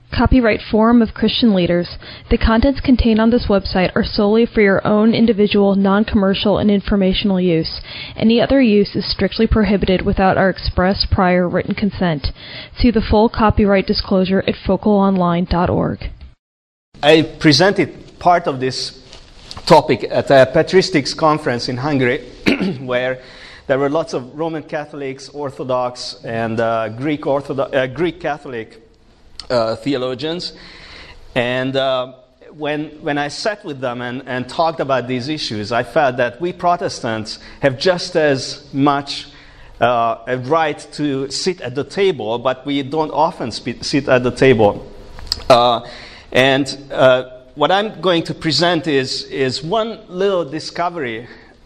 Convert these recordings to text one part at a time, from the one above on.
Copyright Forum of Christian Leaders. The contents contained on this website are solely for your own individual, non-commercial, and informational use. Any other use is strictly prohibited without our express prior written consent. See the full copyright disclosure at focalonline.org. I presented part of this topic at a patristics conference in Hungary where there were lots of Roman Catholics, Orthodox, and Greek Catholic theologians. And when I sat with them and talked about these issues, I felt that we Protestants have just as much a right to sit at the table, but we don't often sit at the table. What I'm going to present is one little discovery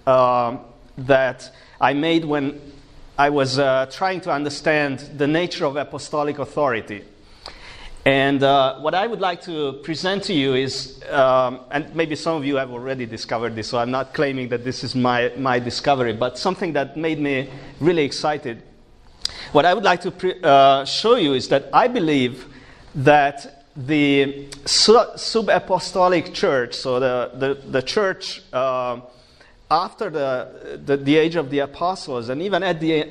that I made when I was trying to understand the nature of apostolic authority. And what I would like to present to you is, and maybe some of you have already discovered this, so I'm not claiming that this is my discovery, but something that made me really excited. What I would like to show you is that I believe that the sub-apostolic church, so the church after the age of the apostles, and even at the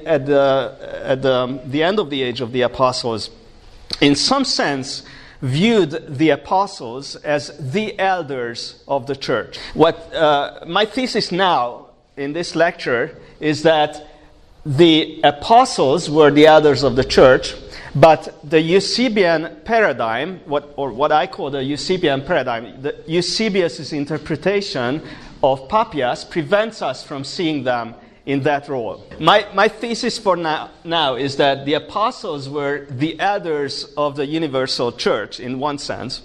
end of the age of the apostles, in some sense viewed the apostles as the elders of the church. What my thesis now in this lecture is that the apostles were the elders of the church, but the Eusebian paradigm, what I call the Eusebian paradigm, the Eusebius' interpretation of Papias prevents us from seeing them in that role. My thesis for now is that the apostles were the elders of the universal church in one sense,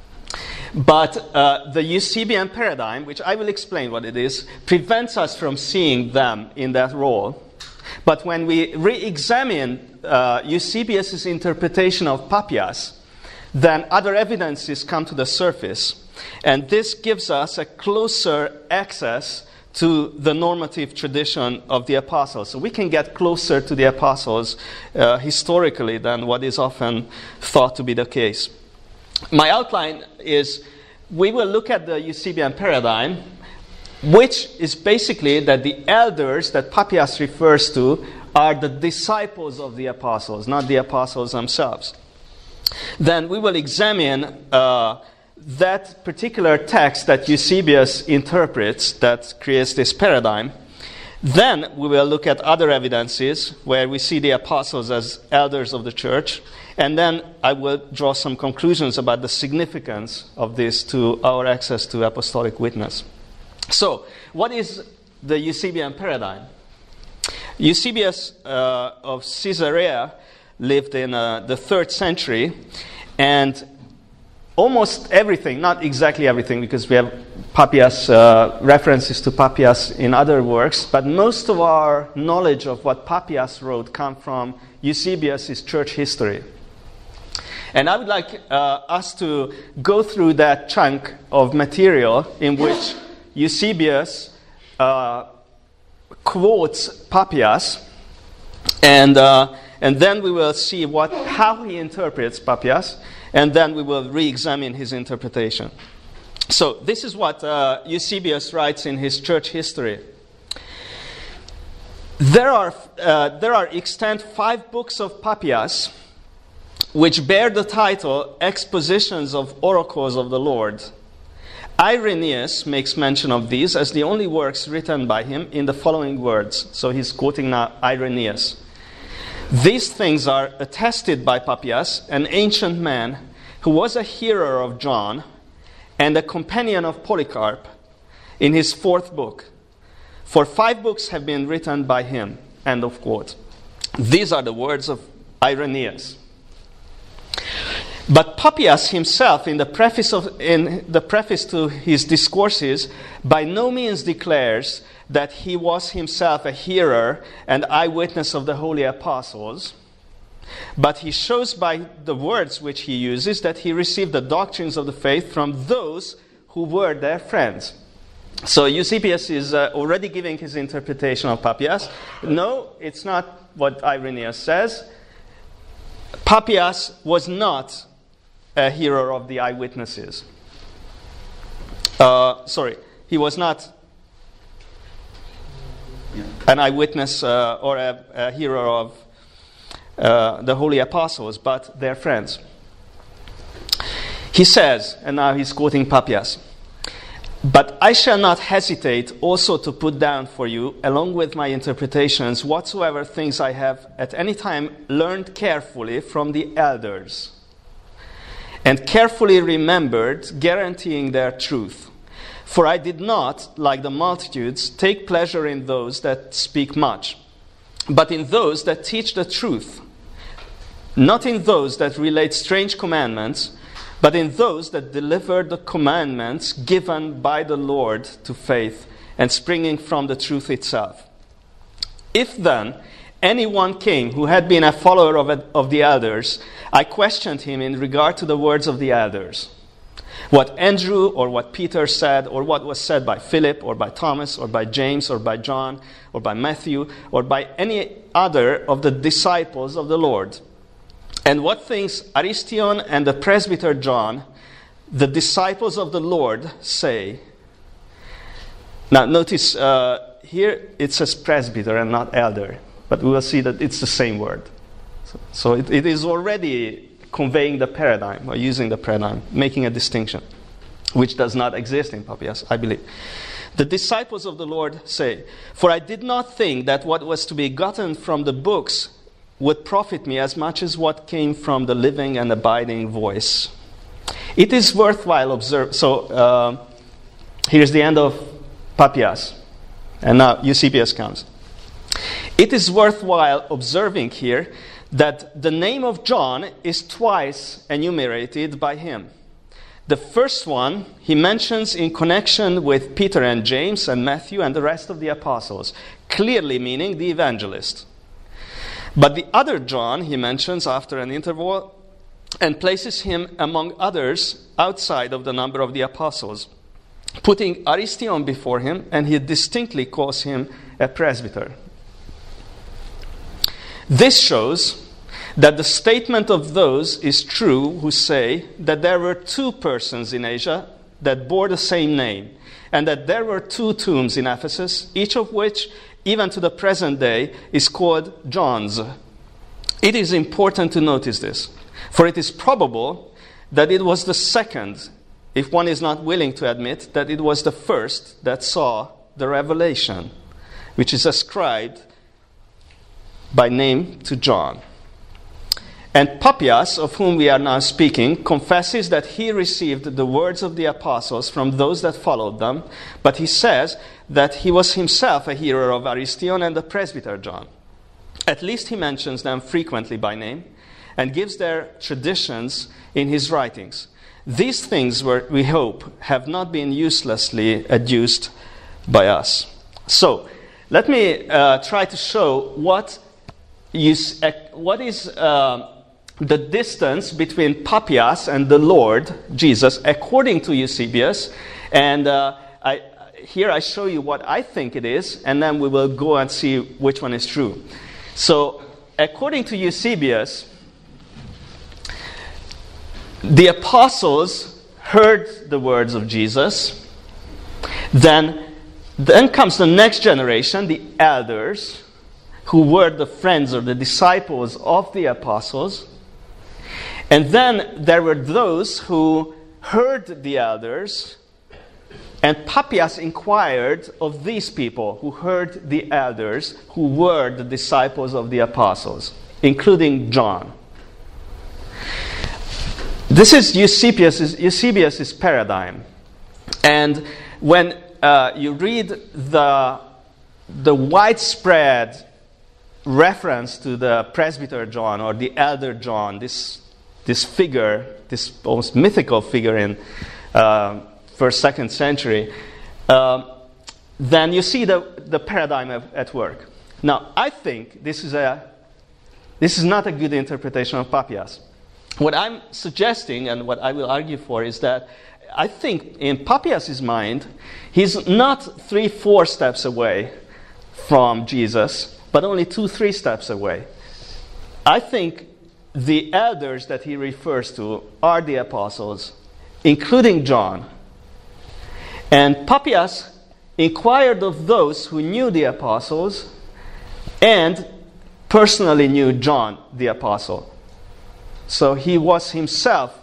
but the Eusebian paradigm, which I will explain what it is, prevents us from seeing them in that role. But when we re-examine Eusebius' interpretation of Papias, then other evidences come to the surface. And this gives us a closer access to the normative tradition of the apostles. So we can get closer to the apostles historically than what is often thought to be the case. My outline is we will look at the Eusebian paradigm, which is basically that the elders that Papias refers to are the disciples of the apostles, not the apostles themselves. Then we will examine that particular text that Eusebius interprets that creates this paradigm. Then we will look at other evidences where we see the apostles as elders of the church. And then I will draw some conclusions about the significance of this to our access to apostolic witness. So, what is the Eusebian paradigm? Eusebius of Caesarea lived in the 3rd century, and almost everything, not exactly everything, because we have Papias, references to Papias in other works, but most of our knowledge of what Papias wrote come from Eusebius' church history. And I would like us to go through that chunk of material in which Eusebius quotes Papias, and then we will see how he interprets Papias, and then we will re-examine his interpretation. So this is what Eusebius writes in his church history. There are extant 5 books of Papias which bear the title Expositions of Oracles of the Lord. Irenaeus makes mention of these as the only works written by him in the following words. So he's quoting now Irenaeus. These things are attested by Papias, an ancient man who was a hearer of John and a companion of Polycarp, in his 4th book. For 5 books have been written by him. End of quote. These are the words of Irenaeus. But Papias himself, in the preface to his discourses, by no means declares that he was himself a hearer and eyewitness of the holy apostles, but he shows by the words which he uses that he received the doctrines of the faith from those who were their friends. So Eusebius is already giving his interpretation of Papias. No, it's not what Irenaeus says. Papias was not a hearer of the eyewitnesses. He was not an eyewitness or a hearer of the holy apostles, but their friends. He says, and now he's quoting Papias, "But I shall not hesitate also to put down for you, along with my interpretations, whatsoever things I have at any time learned carefully from the elders, and carefully remembered, guaranteeing their truth. For I did not, like the multitudes, take pleasure in those that speak much, but in those that teach the truth, not in those that relate strange commandments, but in those that deliver the commandments given by the Lord to faith, and springing from the truth itself. If then anyone came who had been a follower of the elders, I questioned him in regard to the words of the elders, what Andrew or what Peter said, or what was said by Philip, or by Thomas, or by James, or by John, or by Matthew, or by any other of the disciples of the Lord. And what things Aristion and the presbyter John, the disciples of the Lord, say." Now notice here it says presbyter and not elder, but we will see that it's the same word. So it is already conveying the paradigm, or using the paradigm, making a distinction, which does not exist in Papias, I believe. "The disciples of the Lord say, for I did not think that what was to be gotten from the books would profit me as much as what came from the living and abiding voice. It is worthwhile observe." So here's the end of Papias, and now Eusebius comes. "It is worthwhile observing here that the name of John is twice enumerated by him. The first one he mentions in connection with Peter and James and Matthew and the rest of the apostles, clearly meaning the evangelist. But the other John he mentions after an interval and places him among others outside of the number of the apostles, putting Aristion before him, and he distinctly calls him a presbyter. This shows that the statement of those is true who say that there were two persons in Asia that bore the same name, and that there were two tombs in Ephesus, each of which, even to the present day, is called John's. It is important to notice this, for it is probable that it was the second, if one is not willing to admit that it was the first that saw the revelation, which is ascribed by name to John. And Papias, of whom we are now speaking, confesses that he received the words of the apostles from those that followed them, but he says that he was himself a hearer of Aristion and the presbyter John. At least he mentions them frequently by name and gives their traditions in his writings. These things, we hope, have not been uselessly adduced by us. So, let me try to show what is the distance between Papias and the Lord Jesus according to Eusebius, and here I show you what I think it is, and then we will go and see which one is true. So, according to Eusebius, the apostles heard the words of Jesus. Then comes the next generation, the elders, who were the friends or the disciples of the apostles. And then there were those who heard the elders, and Papias inquired of these people who heard the elders, who were the disciples of the apostles, including John. This is Eusebius' paradigm. And when you read the widespread reference to the presbyter John or the elder John, this figure, this almost mythical figure in first, second century, then you see the paradigm at work. Now, I think this is not a good interpretation of Papias. What I'm suggesting and what I will argue for is that I think in Papias' mind, he's not 3-4 steps away from Jesus, but only 2-3 steps away. I think the elders that he refers to are the apostles, including John. And Papias inquired of those who knew the apostles and personally knew John the apostle. So he was himself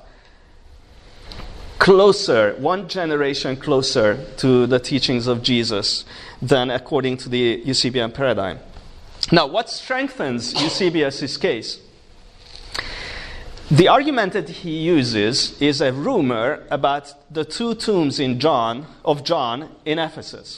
closer, one generation closer to the teachings of Jesus than according to the Eusebian paradigm. Now, what strengthens Eusebius' case? The argument that he uses is a rumor about the two tombs of John in Ephesus.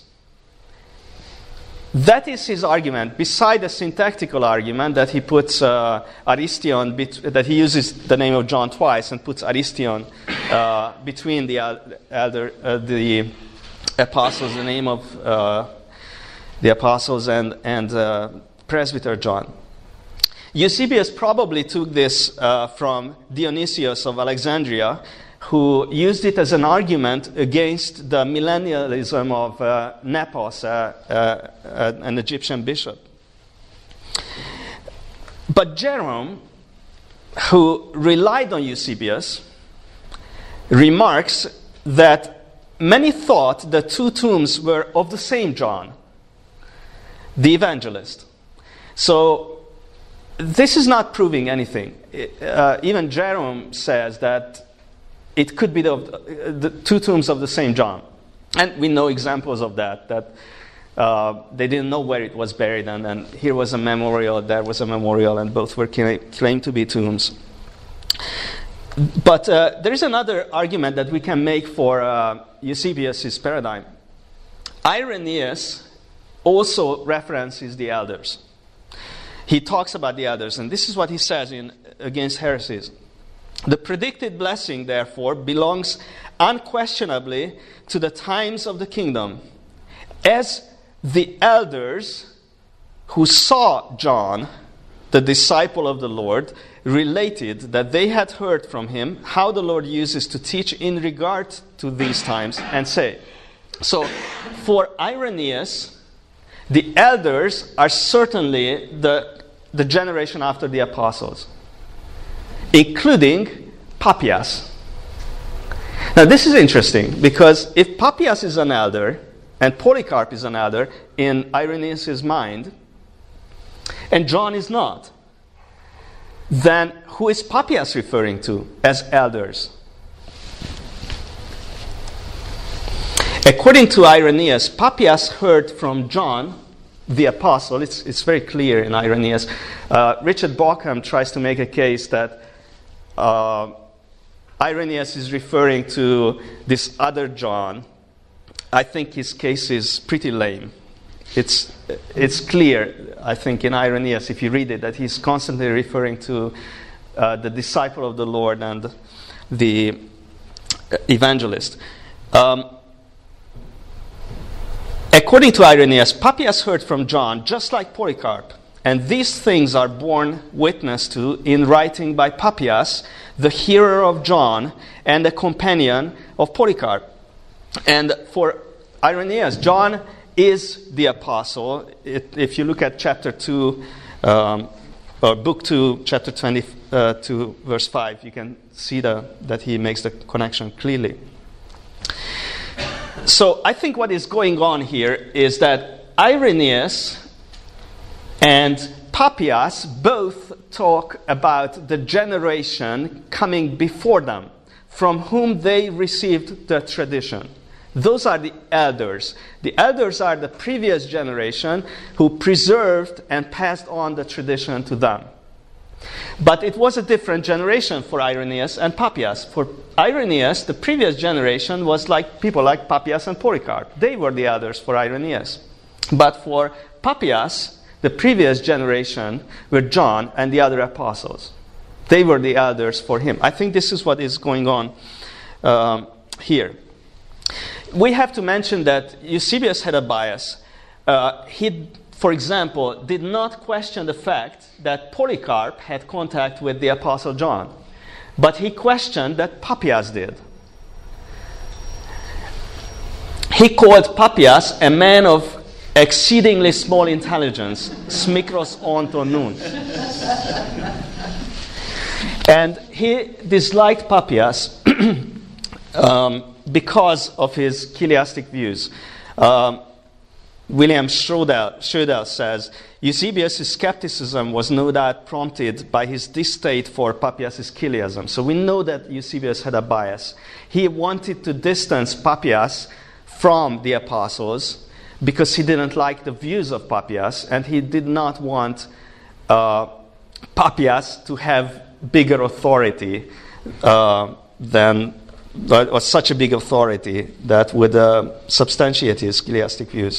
That is his argument, beside the syntactical argument that he puts Aristion, that he uses the name of John twice and puts Aristion between the apostles, the name of the apostles and presbyter John. Eusebius probably took this from Dionysius of Alexandria, who used it as an argument against the millennialism of Nepos, an Egyptian bishop. But Jerome, who relied on Eusebius, remarks that many thought the two tombs were of the same John, the evangelist. So this is not proving anything. Even Jerome says that it could be the two tombs of the same John. And we know examples of that they didn't know where it was buried, and here was a memorial, there was a memorial, and both were claimed to be tombs. But there is another argument that we can make for Eusebius' paradigm. Irenaeus also references the elders. He talks about the elders, and this is what he says in Against Heresies. The predicted blessing, therefore, belongs unquestionably to the times of the kingdom, as the elders who saw John, the disciple of the Lord, related that they had heard from him how the Lord uses to teach in regard to these times, and say. So, for Irenaeus, the elders are certainly the generation after the apostles, including Papias. Now this is interesting, because if Papias is an elder and Polycarp is an elder in Irenaeus' mind, and John is not, then who is Papias referring to as elders? According to Irenaeus, Papias heard from John the apostle. It's very clear in Irenaeus. Richard Bauckham tries to make a case that Irenaeus is referring to this other John. I think his case is pretty lame. It's clear, I think, in Irenaeus, if you read it, that he's constantly referring to the disciple of the Lord and the evangelist. According to Irenaeus, Papias heard from John just like Polycarp, and these things are borne witness to in writing by Papias, the hearer of John and a companion of Polycarp. And for Irenaeus, John is the apostle. If you look at chapter 2, or book 2, chapter 22, verse 5, you can see that he makes the connection clearly. So I think what is going on here is that Irenaeus and Papias both talk about the generation coming before them, from whom they received the tradition. Those are the elders. The elders are the previous generation who preserved and passed on the tradition to them. But it was a different generation for Irenaeus and Papias. For Irenaeus, the previous generation was like people like Papias and Polycarp. They were the elders for Irenaeus. But for Papias, the previous generation were John and the other apostles. They were the elders for him. I think this is what is going on here. We have to mention that Eusebius had a bias. He, for example, did not question the fact that Polycarp had contact with the Apostle John, but he questioned that Papias did. He called Papias a man of exceedingly small intelligence, smikros onto nun. And he disliked Papias because of his chiliastic views. William Schroeder says, Eusebius' skepticism was no doubt prompted by his distaste for Papias' chiliasm. So we know that Eusebius had a bias. He wanted to distance Papias from the apostles because he didn't like the views of Papias, and he did not want Papias to have bigger authority or such a big authority that would substantiate his chilistic views.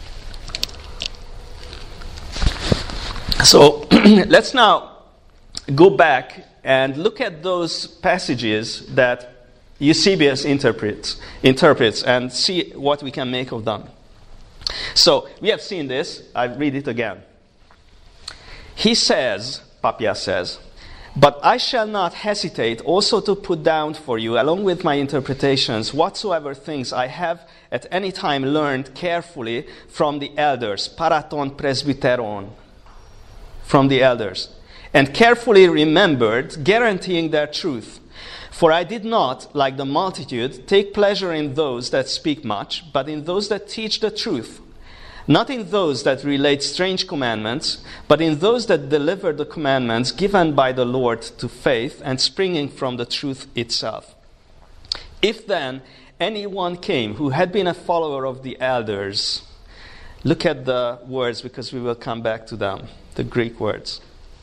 So let's now go back and look at those passages that Eusebius interprets and see what we can make of them. So we have seen this. I read it again. He says, Papias says, "But I shall not hesitate also to put down for you, along with my interpretations, whatsoever things I have at any time learned carefully from the elders, paraton presbyteron, from the elders, and carefully remembered, guaranteeing their truth. For I did not, like the multitude, take pleasure in those that speak much, but in those that teach the truth. Not in those that relate strange commandments, but in those that deliver the commandments given by the Lord to faith and springing from the truth itself. If then anyone came who had been a follower of the elders," look at the words because we will come back to them, the Greek words.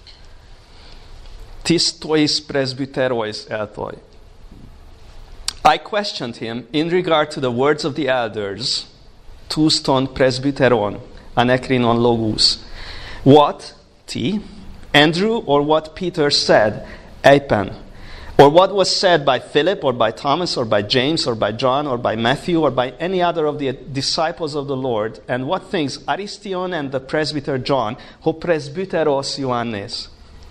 "Tis tois presbyterois eltoi." I questioned him in regard to the words of the elders, tous ton presbyteron, anekrinon logus. What, T, Andrew, or what Peter said, eipen, or what was said by Philip, or by Thomas, or by James, or by John, or by Matthew, or by any other of the disciples of the Lord, and what things Aristion and the presbyter John, ho presbyteros Ioannes.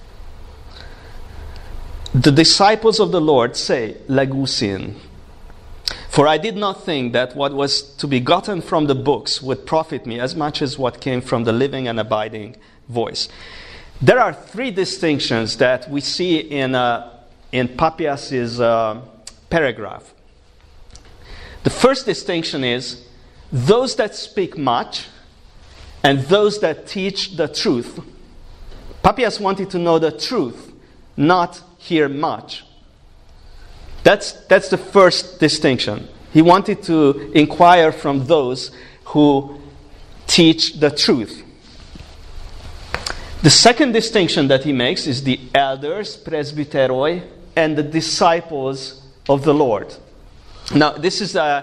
The disciples of the Lord say, legusin. For I did not think that what was to be gotten from the books would profit me as much as what came from the living and abiding voice. There are three distinctions that we see in Papias' paragraph. The first distinction is those that speak much and those that teach the truth. Papias wanted to know the truth, not hear much. That's the first distinction. He wanted to inquire from those who teach the truth. The second distinction that he makes is the elders, presbyteroi, and the disciples of the Lord. Now, this is a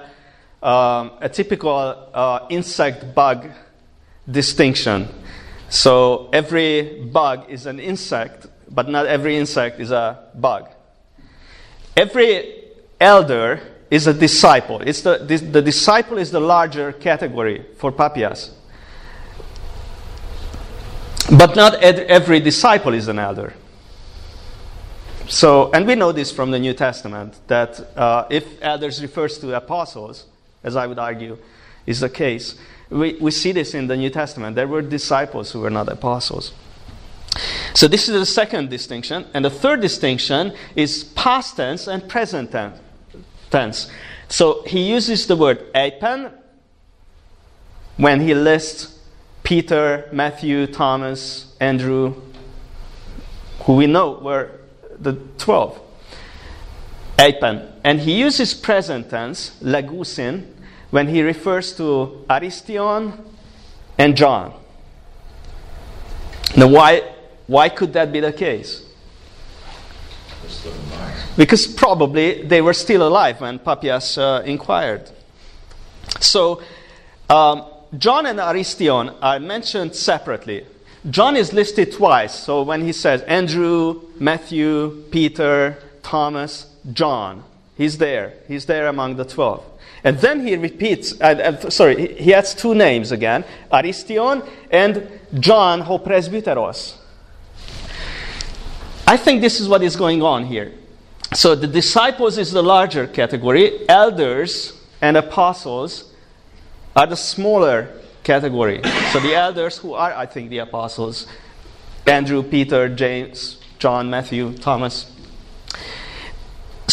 typical insect bug distinction. So every bug is an insect, but not every insect is a bug. Every elder is a disciple. The disciple is the larger category for Papias. But not every disciple is an elder. So, and we know this from the New Testament, that if elders refers to apostles, as I would argue is the case, we see this in the New Testament. There were disciples who were not apostles. So this is the second distinction. And the third distinction is past tense and present tense. So he uses the word eipen when he lists Peter, Matthew, Thomas, Andrew, who we know were the 12. Eipen. And he uses present tense, legusin, when he refers to Aristion and John. Now why could that be the case? Because probably they were still alive when Papias inquired. So John and Aristion are mentioned separately. John is listed twice. So when he says Andrew, Matthew, Peter, Thomas, John, he's there. He's there among the 12. And then he repeats, he adds two names again, Aristion and John ho presbyteros. I think this is what is going on here. So the disciples is the larger category. Elders and apostles are the smaller category. So the elders, who are, I think, the apostles, Andrew, Peter, James, John, Matthew, Thomas,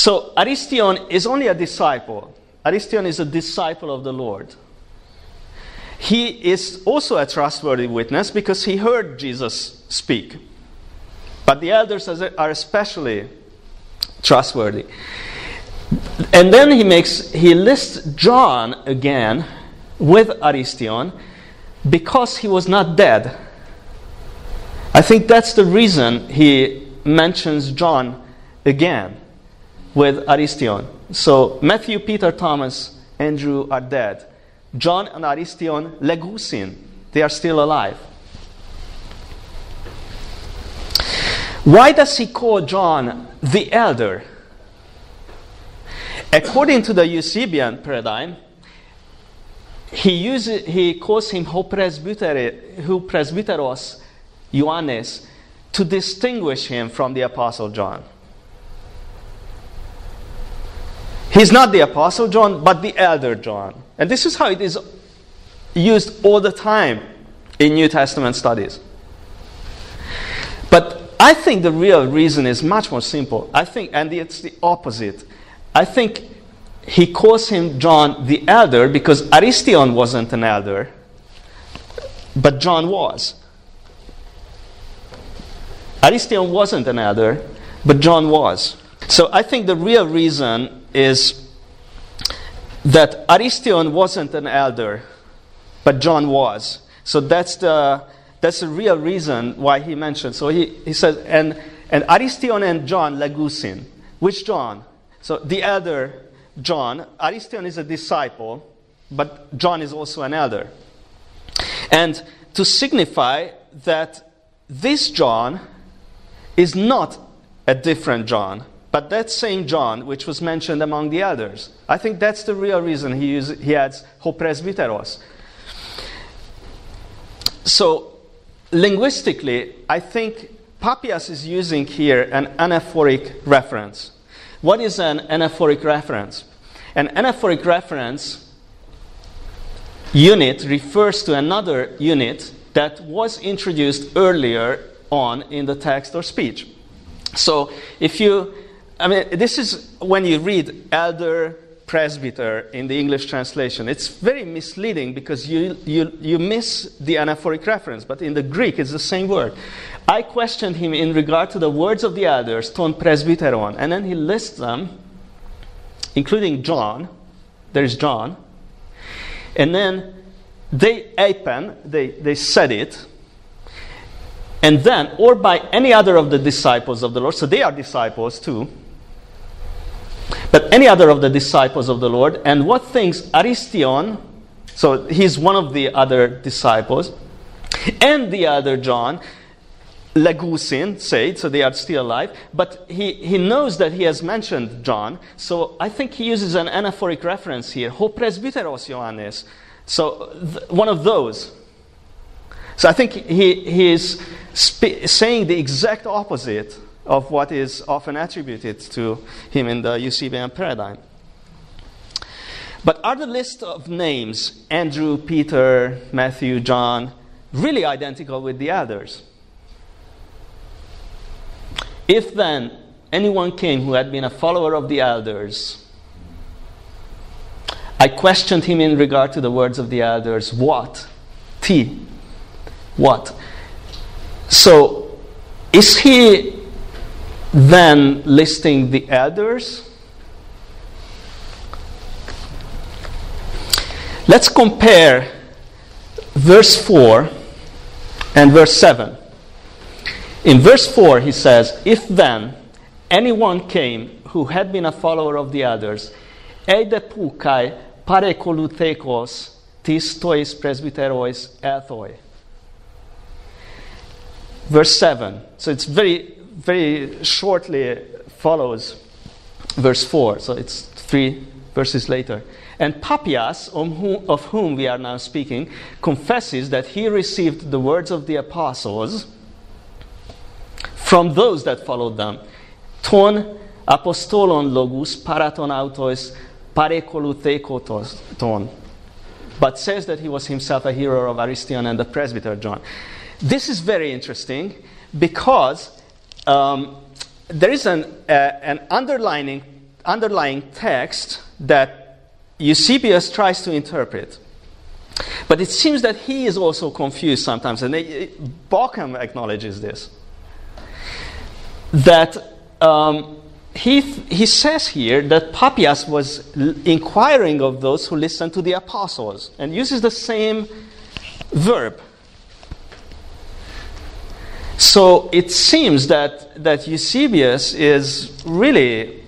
So Aristion is only a disciple. Aristion is a disciple of the Lord. He is also a trustworthy witness because he heard Jesus speak. But the elders are especially trustworthy. And then he lists John again with Aristion because he was not dead. I think that's the reason he mentions John again with Aristion. So Matthew, Peter, Thomas, Andrew are dead. John and Aristion legusin, they are still alive. Why does he call John the elder? According to the Eusebian paradigm, he calls him ho presbyteros Ioannes to distinguish him from the Apostle John. He's not the Apostle John, but the elder John. And this is how it is used all the time in New Testament studies. But I think the real reason is much more simple. And it's the opposite. I think he calls him John the elder because Aristion wasn't an elder, but John was. Aristion wasn't an elder, but John was. So I think the real reason is that Aristion wasn't an elder, but John was. So that's the real reason why he mentioned. So he says, and Aristion and John legusin. Which John? So the elder John. Aristion is a disciple, but John is also an elder. And to signify that this John is not a different John, but that same John which was mentioned among the elders. I think that's the real reason he adds ho presbyteros. So linguistically, I think Papias is using here an anaphoric reference. What is an anaphoric reference? An anaphoric reference unit refers to another unit that was introduced earlier on in the text or speech. So this is when you read elder, presbyter in the English translation. It's very misleading because you miss the anaphoric reference, but in the Greek it's the same word. I questioned him in regard to the words of the elders, ton presbyteron, and then he lists them, including John. There's John. And then they said it, and then, or by any other of the disciples of the Lord, so they are disciples too, but any other of the disciples of the Lord, and what things Aristion, so he's one of the other disciples, and the other John, legusin, said, so they are still alive, but he knows that he has mentioned John, so I think he uses an anaphoric reference here, ho presbyteros Ioannes, so one of those. So I think he is saying the exact opposite of what is often attributed to him in the Eusebian paradigm. But are the list of names, Andrew, Peter, Matthew, John, really identical with the others? If then anyone came who had been a follower of the elders, I questioned him in regard to the words of the elders. What? What? So, is he then listing the elders? Let's compare verse 4 and verse 7. In verse 4 he says, if then anyone came who had been a follower of the elders, eide pukai parekolutekos tis tois presbyterois ethoi. Verse 7. So it's very, very shortly follows verse 4. So it's 3 verses later. And Papias, of whom we are now speaking, confesses that he received the words of the apostles from those that followed them. Ton apostolon logus paraton autos parekoluthekotos ton. But says that he was himself a hearer of Aristion and the presbyter John. This is very interesting because there is an underlining underlying text that Eusebius tries to interpret. But it seems that he is also confused sometimes, and Bauckham acknowledges this. That he says here that Papias was inquiring of those who listened to the apostles, and uses the same verb. So it seems that Eusebius is really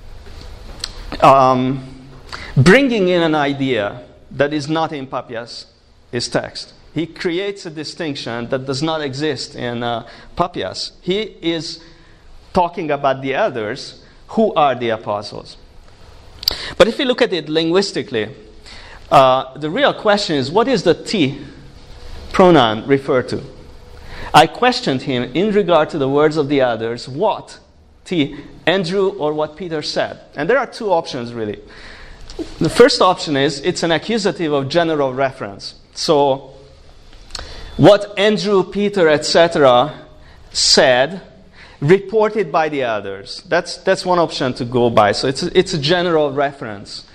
bringing in an idea that is not in Papias' text. He creates a distinction that does not exist in Papias. He is talking about the elders, who are the apostles. But if you look at it linguistically, the real question is, what is the T pronoun refer to? I questioned him in regard to the words of the elders, what T, Andrew, or what Peter said. And there are two options, really. The first option is, it's an accusative of general reference. So, what Andrew, Peter, etc. said, reported by the elders. That's one option to go by. So it's a general reference.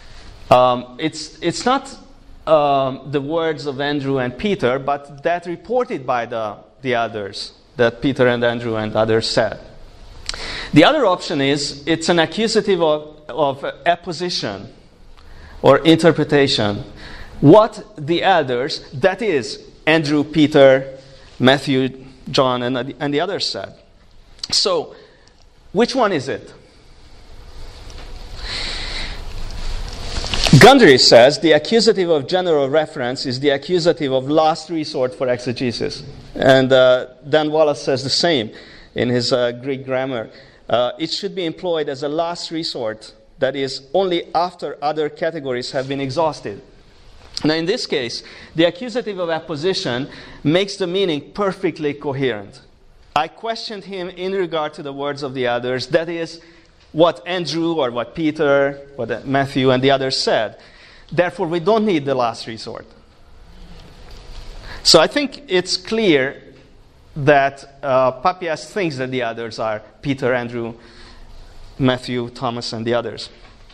It's not the words of Andrew and Peter, but that reported by the elders, that Peter and Andrew and others said. The other option is, it's an accusative of apposition or interpretation. What the elders, that is, Andrew, Peter, Matthew, John, and the others said. So, which one is it? Gundry says the accusative of general reference is the accusative of last resort for exegesis. And Dan Wallace says the same in his Greek grammar. It should be employed as a last resort, that is, only after other categories have been exhausted. Now, in this case, the accusative of apposition makes the meaning perfectly coherent. I questioned him in regard to the words of the others, that is, what Andrew or what Peter, what Matthew and the others said. Therefore, we don't need the last resort. So I think it's clear that Papias thinks that the others are Peter, Andrew, Matthew, Thomas, and the others.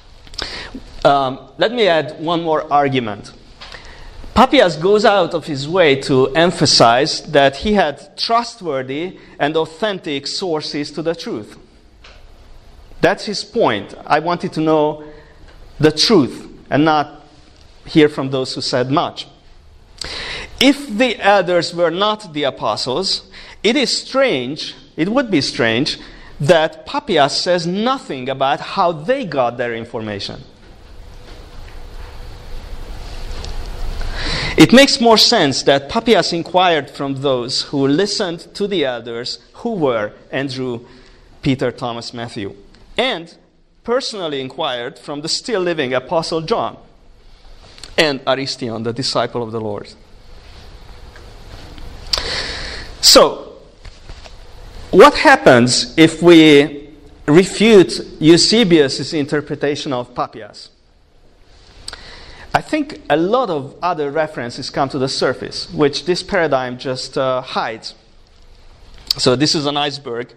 Let me add one more argument. Papias goes out of his way to emphasize that he had trustworthy and authentic sources to the truth. That's his point. I wanted to know the truth and not hear from those who said much. If the elders were not the apostles, it would be strange that Papias says nothing about how they got their information. It makes more sense that Papias inquired from those who listened to the elders, who were Andrew, Peter, Thomas, Matthew, and personally inquired from the still living Apostle John and Aristion, the disciple of the Lord. So, what happens if we refute Eusebius' interpretation of Papias? I think a lot of other references come to the surface, which this paradigm just hides. So this is an iceberg.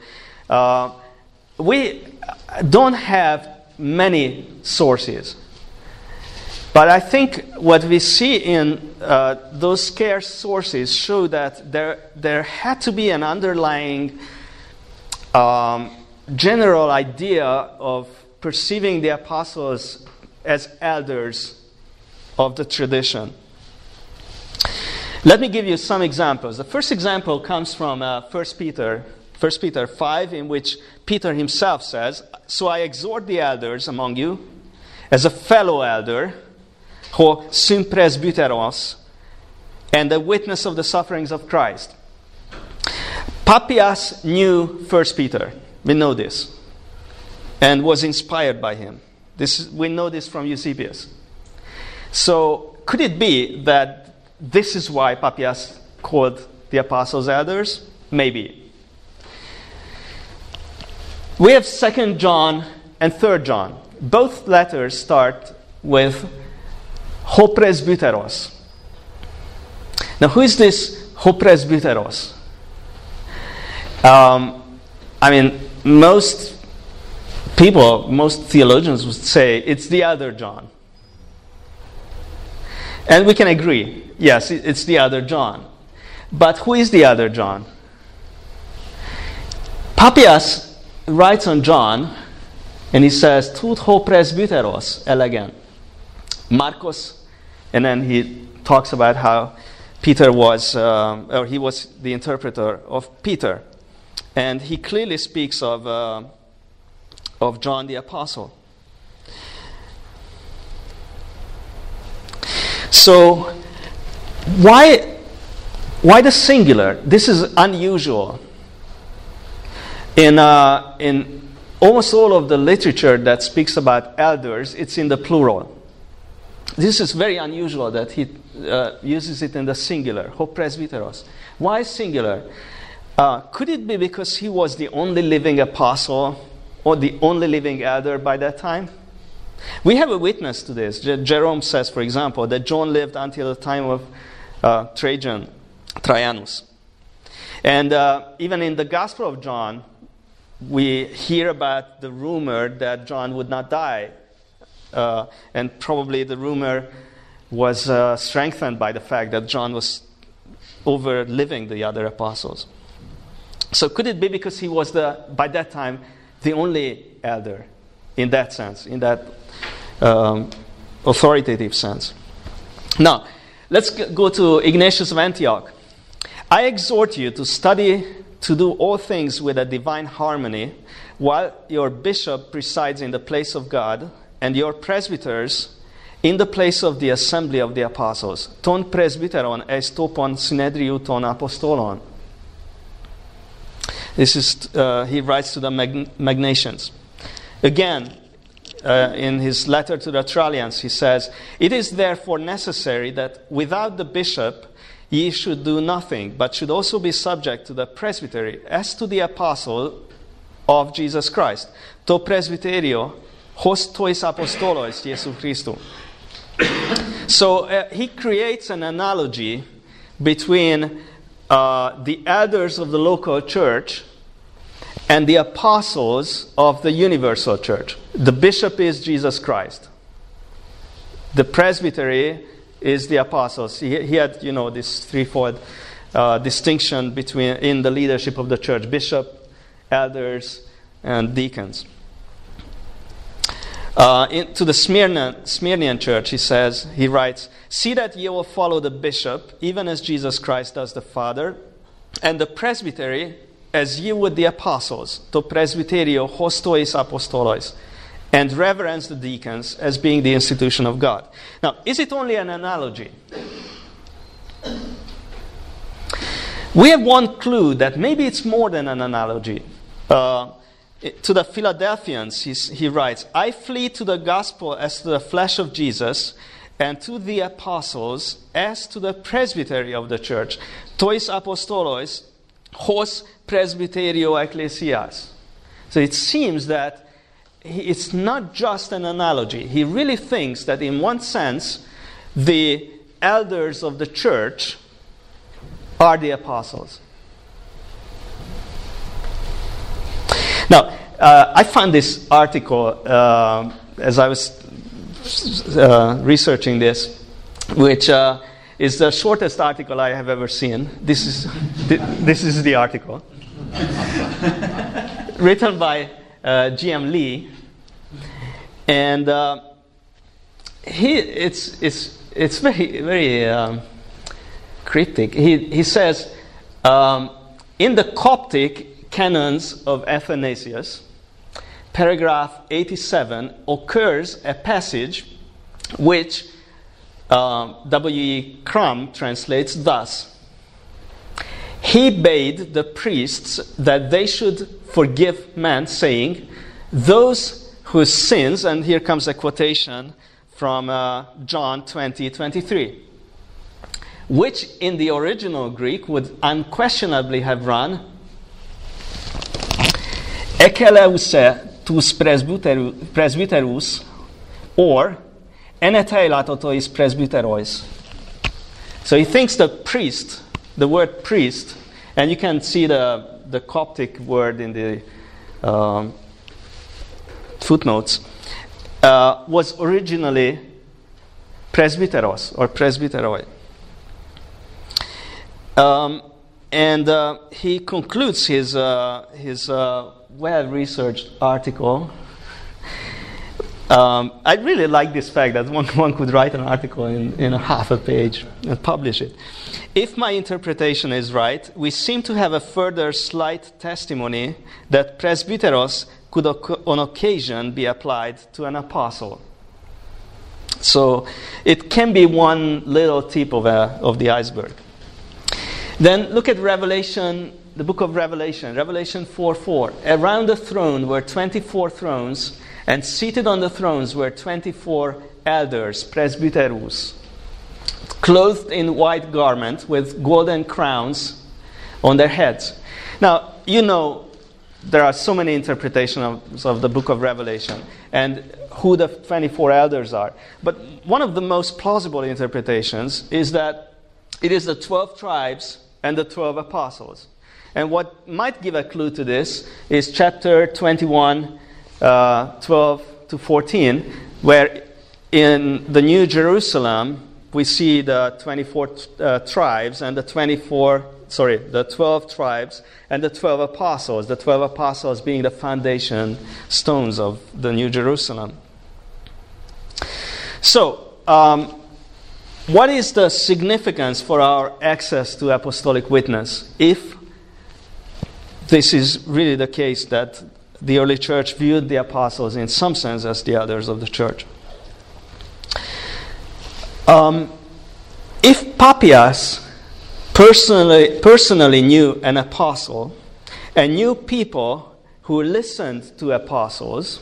We don't have many sources. But I think what we see in those scarce sources show that there had to be an underlying general idea of perceiving the apostles as elders of the tradition. Let me give you some examples. The first example comes from 1 Peter 5, in which Peter himself says, "So I exhort the elders among you, as a fellow elder, ho syn presbyteros, and a witness of the sufferings of Christ." Papias knew 1 Peter. We know this. And was inspired by him. We know this from Eusebius. So, could it be that this is why Papias called the apostles elders? Maybe. We have 2 John and 3 John. Both letters start with ho presbyteros. Now, who is this ho presbyteros? Most most theologians would say it's the other John. And we can agree, yes, it's the other John. But who is the other John? Papias writes on John, and he says, "Tout ho presbyteros elegen." Marcos, and then he talks about how Peter was, or he was the interpreter of Peter. And he clearly speaks of John the Apostle. So, why the singular? This is unusual. In almost all of the literature that speaks about elders, it's in the plural. This is very unusual that he uses it in the singular, ho presbyteros. Why singular? Could it be because he was the only living apostle or the only living elder by that time? We have a witness to this. Jerome says, for example, that John lived until the time of Trajanus. And even in the Gospel of John, we hear about the rumor that John would not die. And probably the rumor was strengthened by the fact that John was overliving the other apostles. So could it be because he was, by that time, the only elder in that sense, in that authoritative sense? Now, let's go to Ignatius of Antioch. "I exhort you to study to do all things with a divine harmony, while your bishop presides in the place of God, and your presbyters in the place of the assembly of the apostles. Ton presbyteron eis topon synedriu ton apostolon." This is, he writes to the Magnatians. Again, in his letter to the Trallians, he says, "It is therefore necessary that without the bishop ye should do nothing, but should also be subject to the presbytery, as to the apostle of Jesus Christ. To presbyterio hos tois apostolois Jesu Christu." So he creates an analogy between the elders of the local church and the apostles of the universal church. The bishop is Jesus Christ. The presbytery is the apostles. He had, this threefold distinction between in the leadership of the church: bishop, elders, and deacons. To the Smyrnian church, he writes, "See that ye will follow the bishop, even as Jesus Christ does the Father, and the presbytery as ye would the apostles, to presbyterio hos tois apostolois, and reverence the deacons as being the institution of God." Now, is it only an analogy? We have one clue that maybe it's more than an analogy. To the Philadelphians, he writes, "I flee to the gospel as to the flesh of Jesus, and to the apostles as to the presbytery of the church, tois apostolois hos presbyterio ecclesias." So it seems that it's not just an analogy. He really thinks that in one sense, the elders of the church are the apostles. Now, I found this article as I was researching this, which is the shortest article I have ever seen. This is the article, written by G.M. Lee, and it's very very cryptic. He says in the Coptic Canons of Athanasius, paragraph 87, occurs a passage which W.E. Crum translates thus: "He bade the priests that they should forgive men, saying, those whose sins," and here comes a quotation from John 20:23, which in the original Greek would unquestionably have run, "Ekeleuse tus presbyterus," or "Eneteilatotois presbyterois." So he thinks the priest, the word priest, and you can see the Coptic word in the footnotes, was originally presbyteros or presbyteroi. And he concludes his well-researched article. I really like this fact that one could write an article in a half a page and publish it. If my interpretation is right, we seem to have a further slight testimony that presbyteros could on occasion be applied to an apostle. So it can be one little tip of the iceberg. Then look at Revelation, the book of Revelation, Revelation 4:4. Around the throne were 24 thrones, and seated on the thrones were 24 elders, presbyteros, clothed in white garments with golden crowns on their heads. Now, you know, there are so many interpretations of the book of Revelation and who the 24 elders are. But one of the most plausible interpretations is that it is the 12 tribes and the 12 apostles. And what might give a clue to this is chapter 21, 12 to 14, where in the New Jerusalem we see the 24 tribes and the 12 tribes and the 12 apostles, the 12 apostles being the foundation stones of the New Jerusalem. So, what is the significance for our access to apostolic witness if this is really the case that the early church viewed the apostles in some sense as the elders of the church? If Papias personally knew an apostle and knew people who listened to apostles,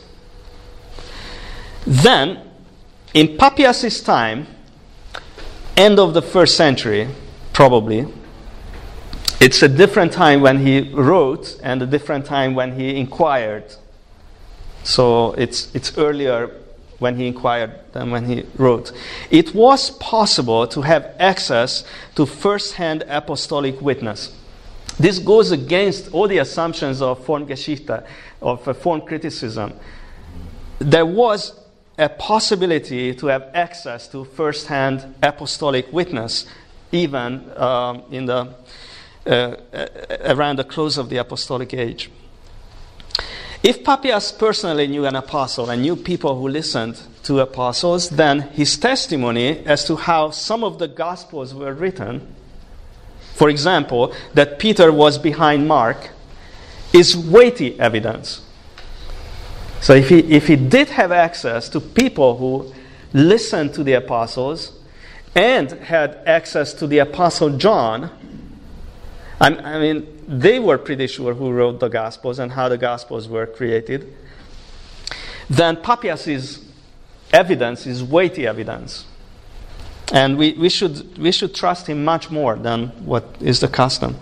then in Papias' time, end of the first century, probably, it's a different time when he wrote and a different time when he inquired. So it's earlier when he inquired than when he wrote. It was possible to have access to first-hand apostolic witness. This goes against all the assumptions of Formgeschichte, of form criticism. There was a possibility to have access to first-hand apostolic witness, even in the around the close of the apostolic age. If Papias personally knew an apostle and knew people who listened to apostles, then his testimony as to how some of the Gospels were written, for example, that Peter was behind Mark, is weighty evidence. So if he did have access to people who listened to the apostles and had access to the apostle John, I mean, they were pretty sure who wrote the Gospels and how the Gospels were created, then Papias' evidence is weighty evidence. And we should trust him much more than what is the custom.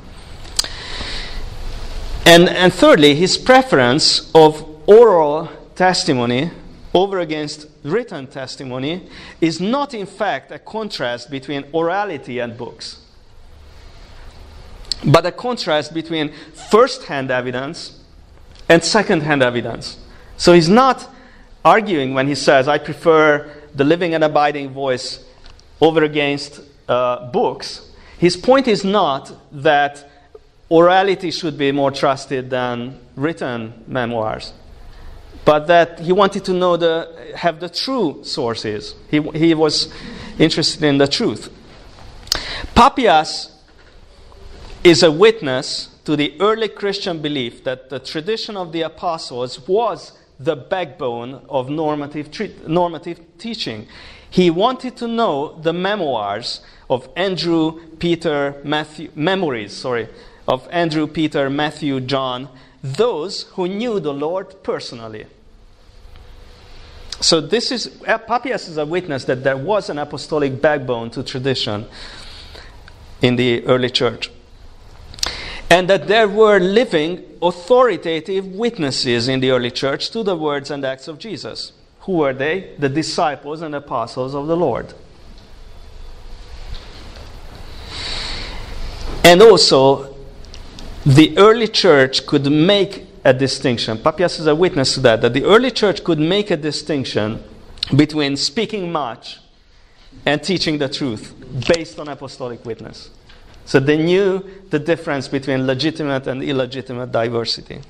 And thirdly, his preference of oral testimony over against written testimony is not in fact a contrast between orality and books, but a contrast between first-hand evidence and second-hand evidence. So he's not arguing when he says, I prefer the living and abiding voice over against books. His point is not that orality should be more trusted than written memoirs, but that he wanted to know have the true sources. He was interested in the truth. Papias is a witness to the early Christian belief that the tradition of the apostles was the backbone of normative teaching. He wanted to know the memoirs of Andrew, Peter, Matthew, of Andrew, Peter, Matthew, John, those who knew the Lord personally. So Papias is a witness that there was an apostolic backbone to tradition in the early church. And that there were living, authoritative witnesses in the early church to the words and acts of Jesus. Who were they? The disciples and apostles of the Lord. And also, the early church could make a distinction. Papias is a witness to that the early church could make a distinction between speaking much and teaching the truth based on apostolic witness. So they knew the difference between legitimate and illegitimate diversity.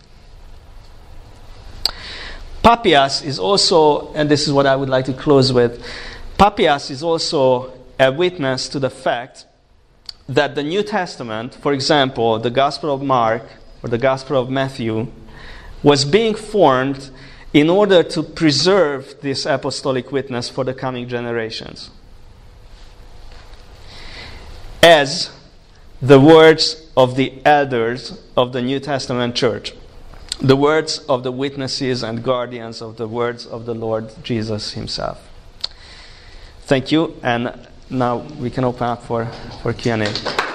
Papias is also, and this is what I would like to close with, Papias is also a witness to the fact that the New Testament, for example, the Gospel of Mark or the Gospel of Matthew, was being formed in order to preserve this apostolic witness for the coming generations. As the words of the elders of the New Testament church, the words of the witnesses and guardians of the words of the Lord Jesus himself. Thank you, and now we can open up for Q&A.